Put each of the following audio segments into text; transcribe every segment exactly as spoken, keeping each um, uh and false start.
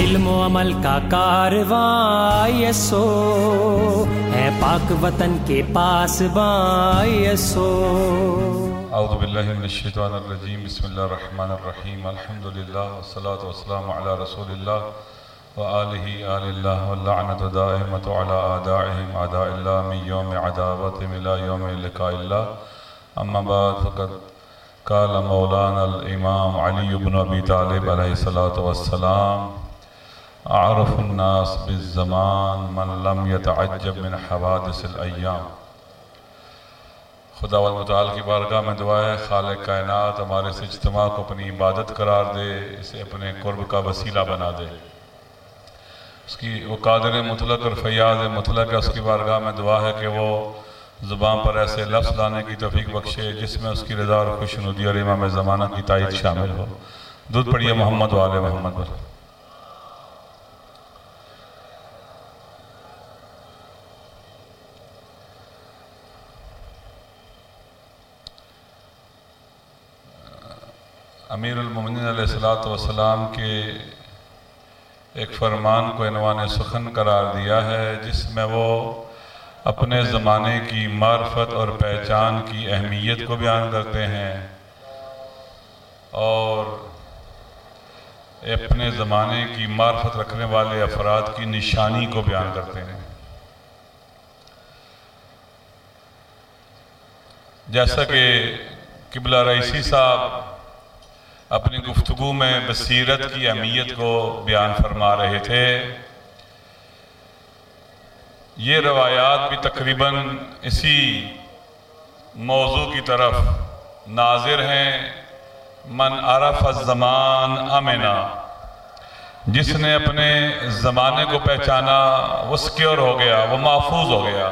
علم و عمل کا کارواں یسو ہے پاک وطن کے پاس باں یسو۔ اعوذ باللہ من الشیطان الرجیم، بسم اللہ الرحمن الرحیم، الحمدللہ والصلاة والسلام علی رسول اللہ وآلہ آل اللہ واللعنۃ دائمۃ علی اعدائہم اعداء اللہ من یوم عداوتہم الی یوم لقاء اللہ، اما بعد فقد قال مولانا الامام علی بن ابی طالب علیہ الصلاۃ والسلام اعرف الناس بالزمان من لم یتعجب من حوادث الایام۔ خدا متعال کی بارگاہ میں دعا ہے خالق کائنات ہمارے اس اجتماع کو اپنی عبادت قرار دے، اسے اپنے قرب کا وسیلہ بنا دے۔ اس کی وہ قادر مطلق اور فیاض مطلق ہے، اس کی بارگاہ میں دعا ہے کہ وہ زبان پر ایسے لفظ لانے کی توفیق بخشے جس میں اس کی رضا اور خوشنودی اور امام زمانہ کی تائید شامل ہو۔ درود پڑھیے محمد و آل محمد پر۔ امیر المومنین علیہ السلام کے ایک فرمان کو عنوان سخن قرار دیا ہے، جس میں وہ اپنے زمانے کی معرفت اور پہچان کی اہمیت کو بیان کرتے ہیں اور اپنے زمانے کی معرفت رکھنے والے افراد کی نشانی کو بیان کرتے ہیں۔ جیسا کہ قبلہ رئیسی صاحب اپنی گفتگو میں بصیرت کی اہمیت کو بیان فرما رہے تھے، یہ روایات بھی تقریباً اسی موضوع کی طرف ناظر ہیں۔ من عرف الزمان امنا، جس نے اپنے زمانے کو پہچانا وہ سکیور ہو گیا، وہ محفوظ ہو گیا۔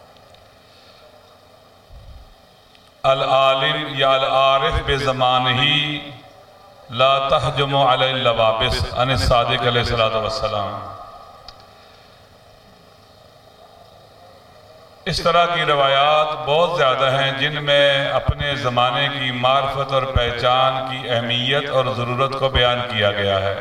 العالم یا العارف بزمانہ لا تحجم علی اللوابس، عن الصادق علیہ السلام۔ اس طرح کی روایات بہت زیادہ ہیں جن میں اپنے زمانے کی معرفت اور پہچان کی اہمیت اور ضرورت کو بیان کیا گیا ہے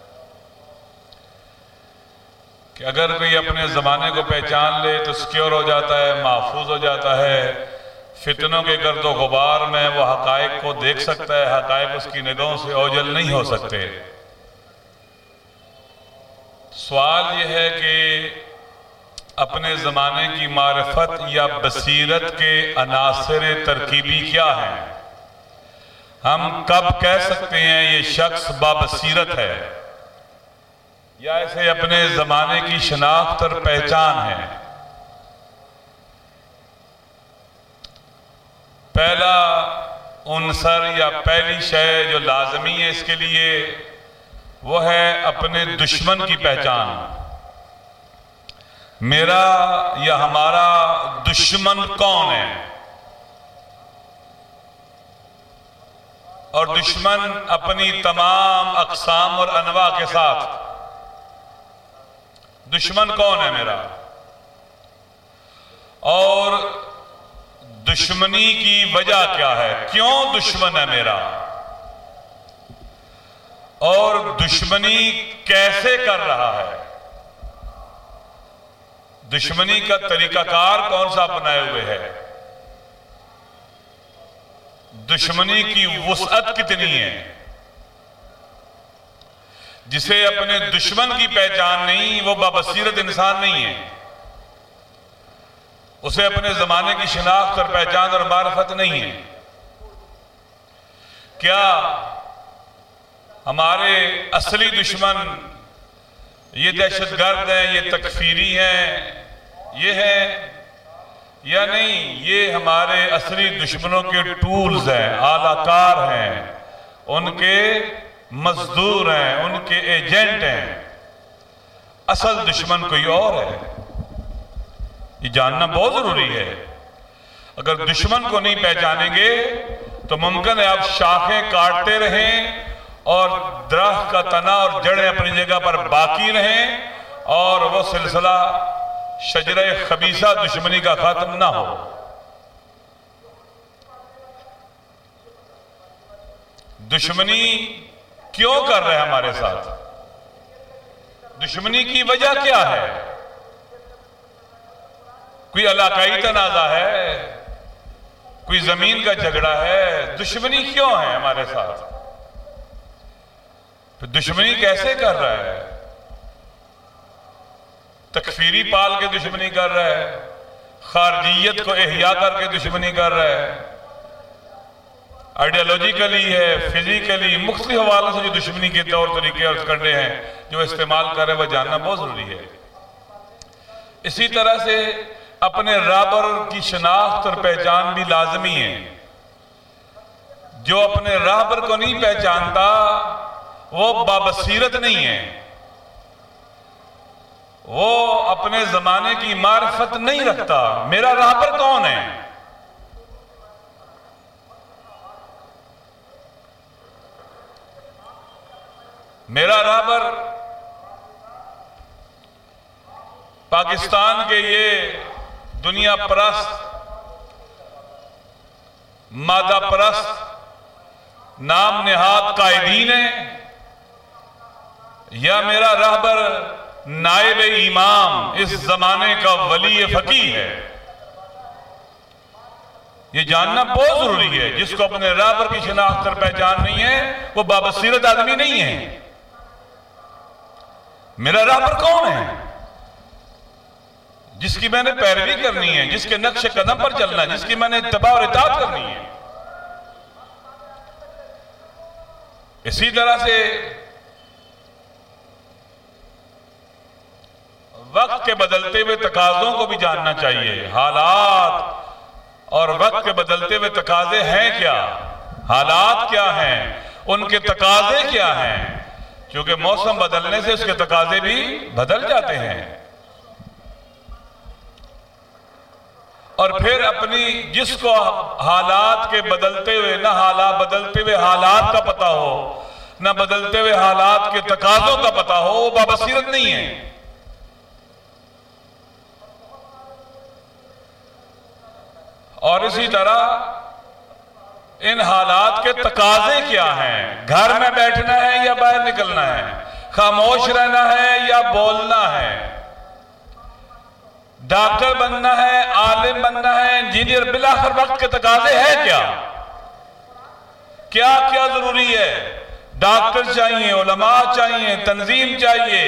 کہ اگر کوئی اپنے زمانے کو پہچان لے تو سکیور ہو جاتا ہے، محفوظ ہو جاتا ہے، فتنوں کے گرد و غبار میں وہ حقائق کو دیکھ سکتا ہے، حقائق اس کی نگاہوں سے اوجھل نہیں ہو سکتے۔ سوال یہ ہے کہ اپنے زمانے کی معرفت یا بصیرت کے عناصر ترکیبی کیا ہیں؟ ہم کب کہہ سکتے ہیں یہ شخص بابصیرت ہے یا اسے اپنے زمانے کی شناخت اور پہچان ہے؟ پہلا عنصر یا پہلی شے جو لازمی ہے اس کے لیے وہ ہے اپنے دشمن کی پہچان۔ میرا یا ہمارا دشمن کون ہے؟ اور دشمن اپنی تمام اقسام اور انواع کے ساتھ۔ دشمن کون ہے میرا؟ اور دشمنی کی وجہ کیا ہے؟ کیوں دشمن ہے میرا؟ اور دشمنی کیسے کر رہا ہے؟ دشمنی کا طریقہ کار کون سا اپنائے ہوئے ہے؟ دشمنی کی وسعت کتنی ہے؟ جسے اپنے دشمن کی پہچان نہیں وہ بابصیرت انسان نہیں ہے، اسے اپنے زمانے کی شناخت اور پہچان اور معرفت نہیں ہے۔ کیا ہمارے اصلی دشمن یہ دہشت گرد ہیں، یہ تکفیری ہیں، یہ ہے یا نہیں؟ یہ ہمارے اصلی دشمنوں کے ٹولز ہیں، آلہ کار ہیں، ان کے مزدور ہیں، ان کے ایجنٹ ہیں۔ اصل دشمن کوئی اور ہے، یہ جاننا بہت ضروری ہے۔ اگر دشمن کو نہیں پہچانیں گے تو ممکن ہے آپ شاخیں کاٹتے رہیں اور درخت کا تنا اور جڑیں اپنی جگہ پر باقی رہیں اور وہ سلسلہ شجرہ خبیثہ دشمنی کا ختم نہ ہو۔ دشمنی کیوں کر رہے ہیں ہمارے ساتھ؟ دشمنی کی وجہ کیا ہے؟ کوئی علاقائی تنازع ہے، کوئی زمین کا جھگڑا ہے؟ دشمنی کیوں ہے ہمارے ساتھ؟ پھر دشمنی کیسے کر رہا ہے؟ تکفیری پال کے دشمنی کر رہا ہے، خارجیت کو احیا کر کے دشمنی کر رہا ہے، آئیڈیالوجیکلی ہے، فزیکلی، مختلف حوالوں سے جو دشمنی کے طور طریقے اور کرنے ہیں جو استعمال کر رہے ہیں وہ جاننا بہت ضروری ہے۔ اسی طرح سے اپنے رابر کی شناخت اور پہچان بھی لازمی ہے۔ جو اپنے رابر کو نہیں پہچانتا وہ بابصیرت نہیں ہے، وہ اپنے زمانے کی معرفت نہیں رکھتا۔ میرا رابر کون ہے؟ میرا رابر پاکستان کے یہ دنیا پرست، مادہ پرست نام نہاد قائدین ہیں، یا میرا رہبر نائب امام اس زمانے کا ولی فقیہ ہے؟ یہ جاننا بہت ضروری ہے۔ جس کو اپنے رہبر کی شناخت اور پہچان نہیں ہے وہ بابصیرت آدمی نہیں ہے۔ میرا رہبر کون ہے جس کی میں نے پیروی کرنی ہے، جس کے نقش قدم پر چلنا ہے، جس کی میں نے اتباع اور اطاعت کرنی ہے؟ اسی طرح سے وقت کے بدلتے ہوئے تقاضوں کو بھی جاننا چاہیے۔ حالات اور وقت کے بدلتے ہوئے تقاضے ہیں کیا؟ حالات کیا ہیں؟ ان کے تقاضے کیا ہیں؟ کیونکہ موسم بدلنے سے اس کے تقاضے بھی بدل جاتے ہیں۔ اور پھر اپنی جس کو حالات کے بدلتے ہوئے نہ حالات بدلتے ہوئے حالات کا پتہ ہو، نہ بدلتے ہوئے حالات کے تقاضوں کا پتہ ہو، وہ بابصیرت نہیں ہے۔ اور اسی طرح ان حالات کے تقاضے کیا ہیں؟ گھر میں بیٹھنا ہے یا باہر نکلنا ہے؟ خاموش رہنا ہے یا بولنا ہے؟ ڈاکٹر بننا ہے، عالم بننا ہے، انجینئر؟ بالآخر وقت کے تقاضے ہیں کیا؟ کیا کیا ضروری ہے؟ ڈاکٹر چاہیے، علماء چاہیے، تنظیم چاہیے،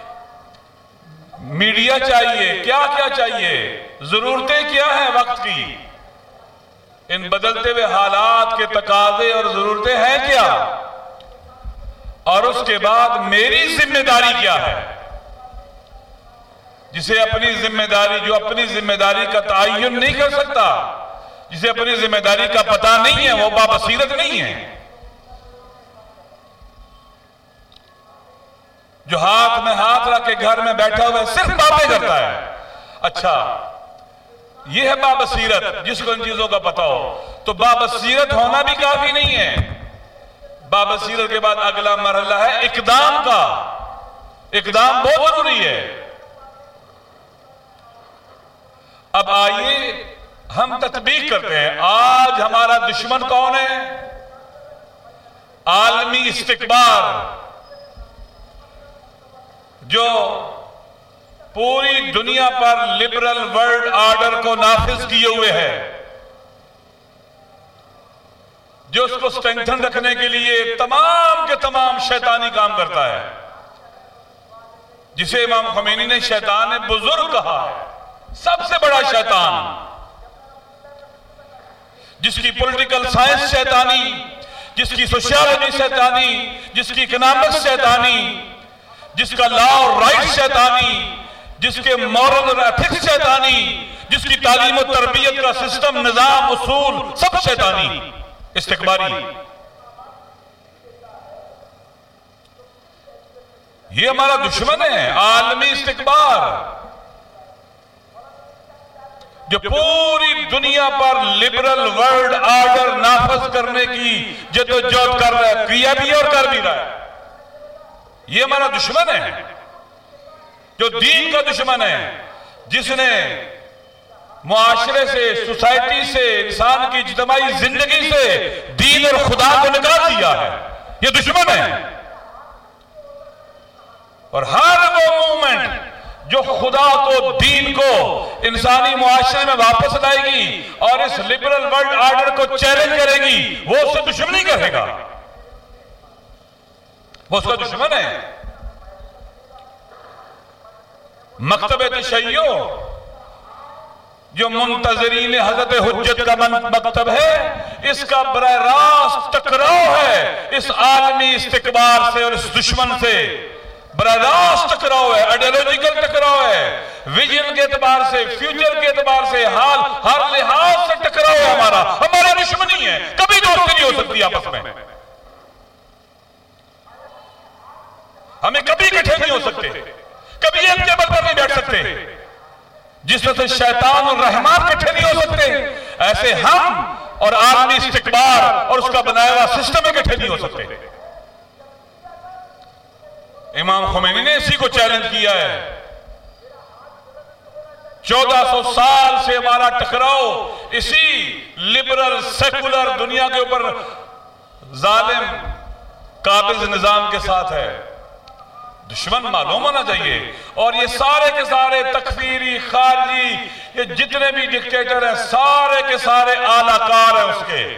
میڈیا چاہیے، کیا کیا چاہیے؟ ضرورتیں کیا ہیں وقت کی؟ ان بدلتے ہوئے حالات کے تقاضے اور ضرورتیں ہیں کیا؟ اور اس کے بعد میری ذمہ داری کیا ہے؟ جسے اپنی ذمہ داری جو اپنی ذمہ داری کا تعین نہیں کر سکتا، جسے اپنی ذمہ داری کا پتہ نہیں ہے، وہ بابصیرت نہیں ہے۔ جو ہاتھ میں ہاتھ رکھ کے گھر میں بیٹھا ہوا ہے صرف باتیں کرتا ہے، اچھا یہ ہے بابصیرت جس کو ان چیزوں کا پتہ ہو۔ تو بابصیرت ہونا بھی کافی نہیں ہے، بابصیرت کے بعد اگلا مرحلہ ہے اقدام کا۔ اقدام بہت ضروری ہے۔ اب آئیے ہم تطبیق کرتے ہیں۔ آج ہمارا دشمن کون ہے؟ عالمی استکبار، جو پوری دنیا پر لبرل ورلڈ آرڈر کو نافذ کیے ہوئے ہے، جو اس کو سٹرینگتھن رکھنے کے لیے تمام کے تمام شیطانی کام کرتا ہے، جسے امام خمینی نے شیطان بزرگ کہا ہے، سب سے بڑا شیطان، جس کی پولیٹیکل سائنس شیطانی، جس کی سوشیالوجی شیطانی، جس کی اکنامکس شیطانی، جس کا لا اور رائٹ شیطانی، جس کے مورل اور ایتھکس شیطانی، جس کی تعلیم و تربیت کا سسٹم، نظام، اصول سب شیطانی، استکباری۔ یہ ہمارا دشمن ہے، عالمی استکبار، جو پوری دنیا پر لبرل ورلڈ آرڈر نافذ کرنے کی جدوجہد کر رہا ہے، کیا بھی اور کر بھی رہا ہے۔ یہ ہمارا دشمن ہے، جو دین کا دشمن ہے، جس نے معاشرے سے، سوسائٹی سے، انسان کی اجتماعی زندگی سے دین اور خدا کو نکال دیا ہے۔ یہ دشمن ہے۔ اور ہر وہ مومنٹ جو خدا کو، دین کو انسانی معاشرے میں واپس لائے گی اور اس لبرل ورلڈ آرڈر کو چیلنج کرے گی، وہ اس سے دشمنی کرے گا، وہ اس کا دشمن ہے۔ مکتب تشیع جو منتظرین حضرت حجت کا مکتب ہے، اس کا براہ راست ٹکراؤ ہے اس عالمی استکبار سے اور اس دشمن سے، براہ راست ٹکراؤ ہے، آئیڈیالوجیکل ٹکراؤ ہے، ویژن کے اعتبار سے، فیوچر کے اعتبار سے، حال ہر لحاظ سے ٹکراؤ ہے ہمارا، ہماری دشمنی ہے، کبھی دوستی نہیں ہو سکتی آپس میں، ہمیں کبھی اکٹھے نہیں ہو سکتے، کبھی ایک ٹیبل پر نہیں بیٹھ سکتے، جس طرح سے شیطان اور رحمان اکٹھے نہیں ہو سکتے، ایسے ہم اور عالمی استکبار اور اس کا بنایا ہوا سسٹم اکٹھے نہیں ہو سکتے۔ امام خمینی نے اسی کو چیلنج کیا ہے۔ چودہ سو سال سے ہمارا ٹکراؤ اسی لبرل سیکولر دنیا کے اوپر ظالم قابض نظام کے ساتھ ہے۔ دشمن معلوم ہونا چاہیے، اور یہ سارے کے سارے تکفیری، خارجی، یہ جتنے بھی ڈکٹیٹر ہیں سارے کے سارے اعلی کار ہیں اس کے۔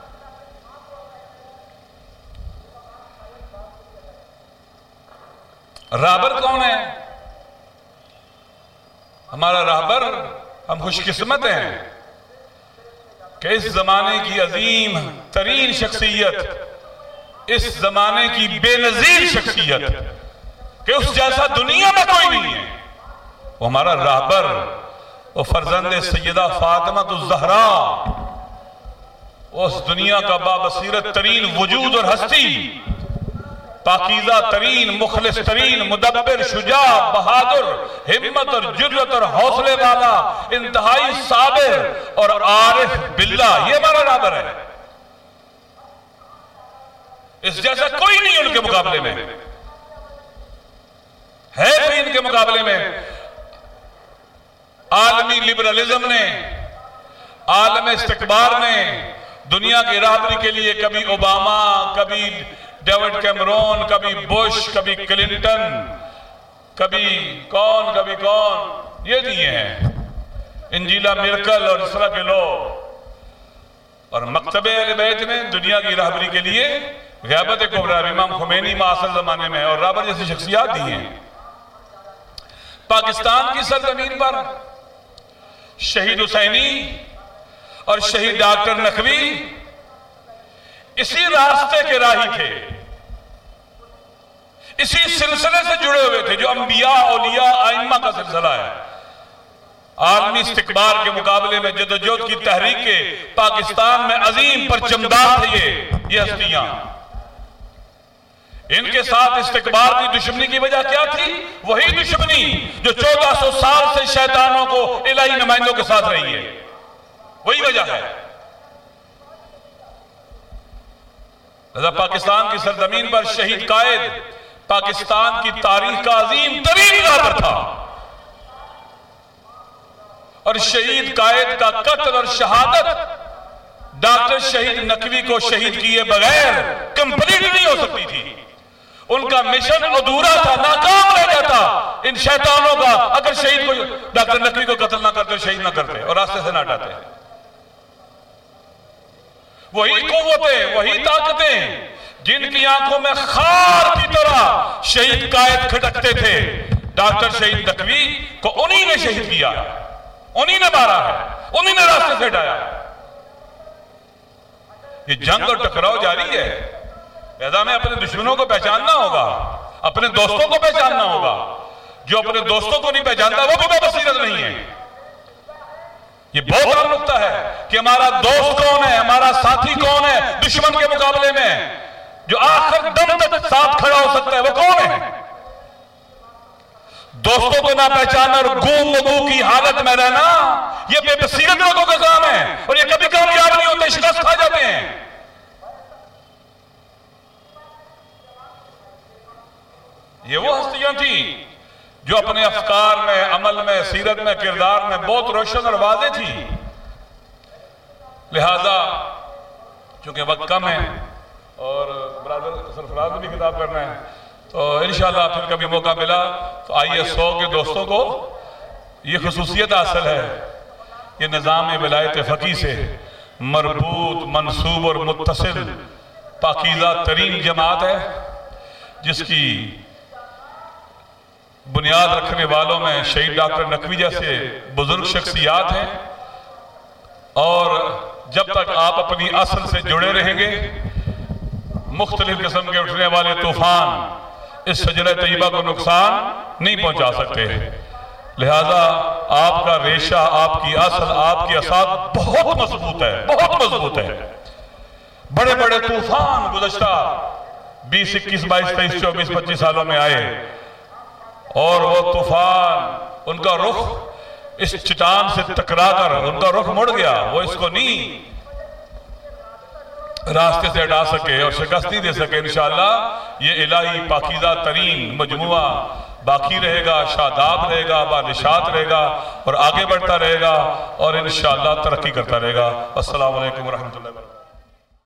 رہبر کون ہے؟ ہمارا رہبر، ہم خوش قسمت ہیں کہ اس زمانے کی عظیم ترین شخصیت، اس زمانے کی بے نظیر شخصیت کہ اس جیسا دنیا میں کوئی نہیں ہے، وہ ہمارا رہبر، وہ فرزند سیدہ فاطمہ الزہرا، اس دنیا کا بابصیرت ترین وجود اور ہستی، پاکیزہ ترین، مخلص ترین، مدبر، شجاع، بہادر، ہمت اور جرت اور حوصلے والا، انتہائی صابر اور عارف باللہ، یہ ہمارا رہبر ہے۔ اس جیسا کوئی نہیں ان کے مقابلے میں ہے، کوئی ان کے مقابلے میں۔ عالمی لبرلزم نے، عالم استکبار نے دنیا کی رہبری کے لیے کبھی اوباما، کبھی ڈیوڈ کیمرون، کبھی بش، کبھی کلنٹن، کبھی کون کبھی کون یہ دیے ہیں، انجیلا مرکل اور اس طرح کے لوگ۔ اور مکتب اہل بیت نے دنیا کی رہبری کے لیے غیبت کبریٰ امام خمینی معاصر زمانے میں اور رہبر جیسی شخصیات دی ہیں۔ پاکستان کی سرزمین پر شہید حسینی اور شہید ڈاکٹر نقوی اسی راستے کے راہی تھے، اسی سلسلے سے جڑے ہوئے تھے جو انبیاء، اولیاء، ائمہ کا سلسلہ ہے۔ عالمی استکبار کے مقابلے میں جدوجہد کی تحریک کے پاکستان میں عظیم پرچمدار تھے یہ یہ ہستیاں۔ ان کے ساتھ استکبار کی دشمنی کی وجہ کیا تھی؟ وہی دشمنی جو چودہ سو سال سے شیطانوں کو الہی نمائندوں کے ساتھ رہی ہے، وہی وجہ ہے۔ لذا پاکستان کی سرزمین پر شہید قائد پاکستان کی تاریخ کا عظیم ترین رہبر تھا، اور شہید قائد کا قتل اور شہادت ڈاکٹر شہید نقوی کو شہید کیے بغیر کمپلیٹ نہیں ہو سکتی تھی۔ ان کا مشن ادھورا تھا، ناکام رہ جاتا ان شیطانوں کا اگر شہید کو، ڈاکٹر نقوی کو قتل نہ کرتے، شہید نہ کرتے اور راستے سے نہ ہٹاتے۔ وہی قوتیں، وہی طاقتیں جن کی آنکھوں میں خار کی طرح شہید قائد کھٹکتے تھے، ڈاکٹر شہید نقوی کو انہی نے شہید کیا، انہی نے مارا ہے، انہی نے راستے سے ہٹایا۔ یہ جنگ اور ٹکراؤ جاری ہے، لہذا ہمیں اپنے دشمنوں کو پہچاننا ہوگا، اپنے دوستوں کو پہچاننا ہوگا۔ جو اپنے دوستوں کو نہیں پہچانتا وہ بھی بابصیرت نہیں ہے۔ یہ بہت اہم نکتہ ہے کہ ہمارا دوست کون ہے، ہمارا ساتھی کون ہے دشمن کے مقابلے میں، جو آخر دم تک ساتھ کھڑا ہو سکتا ہے وہ کون ہے۔ دوستوں کو نہ پہچاننا اور گم و گو کی حالت میں رہنا یہ بے بصیرت لوگوں کا کام ہے، اور یہ کبھی کامیاب نہیں ہوتے، شکست کھا جاتے ہیں۔ یہ وہ ہستیاں تھیں جو اپنے افکار میں، عمل میں، سیرت میں، کردار میں بہت روشن اور واضح تھی۔ لہذا چونکہ وقت کم ہے اور برادر سرفراز بھی خطاب کرنا ہے، تو انشاءاللہ پھر کبھی موقع ملا تو آئیے سو کے دوستوں کو یہ خصوصیت حاصل ہے، یہ نظام ولایت فقیہ سے مربوط، منصوب اور متصل پاکیزہ ترین جماعت ہے، جس کی بنیاد رکھنے والوں میں شہید ڈاکٹر نقوی جیسے بزرگ شخصیات ہیں، اور جب تک آپ اپنی اصل سے جڑے رہیں گے مختلف قسم کے اٹھنے والے طوفان اس شجرہ طیبہ کو نقصان نہیں پہنچا سکتے۔ لہذا آپ کا ریشہ، آپ کی اصل، آپ کی اساس بہت مضبوط ہے، بہت مضبوط ہے۔ بڑے بڑے طوفان گزشتہ بیس اکیس بائیس تیئیس چوبیس پچیس سالوں میں آئے، اور وہ طوفان ان کا رخ اس چٹان سے ٹکرا کر ان کا رخ مڑ گیا، وہ اس کو نہیں راستے سے ہٹا سکے اور شکست نہیں دے سکے۔ انشاءاللہ یہ الہی پاکیزہ ترین مجموعہ باقی رہے گا، شاداب رہے گا، بانشات رہے گا، اور آگے بڑھتا رہے گا، اور انشاءاللہ ترقی کرتا رہے گا۔ السلام علیکم ورحمۃ اللہ وبرکاتہ۔